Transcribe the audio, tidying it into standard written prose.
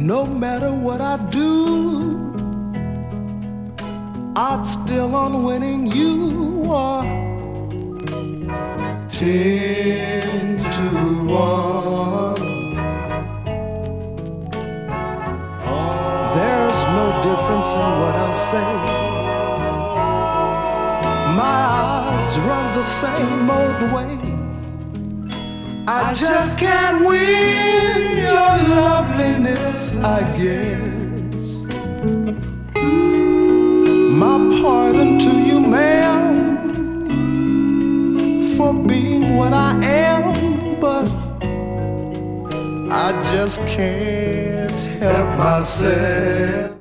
no matter what I do, odds still on winning. You are 10 to 1. There's no difference in what I say. My odds run the same old way. I just can't win your loveliness, I guess. My pardon to you, ma'am, for being what I am, but I just can't help myself.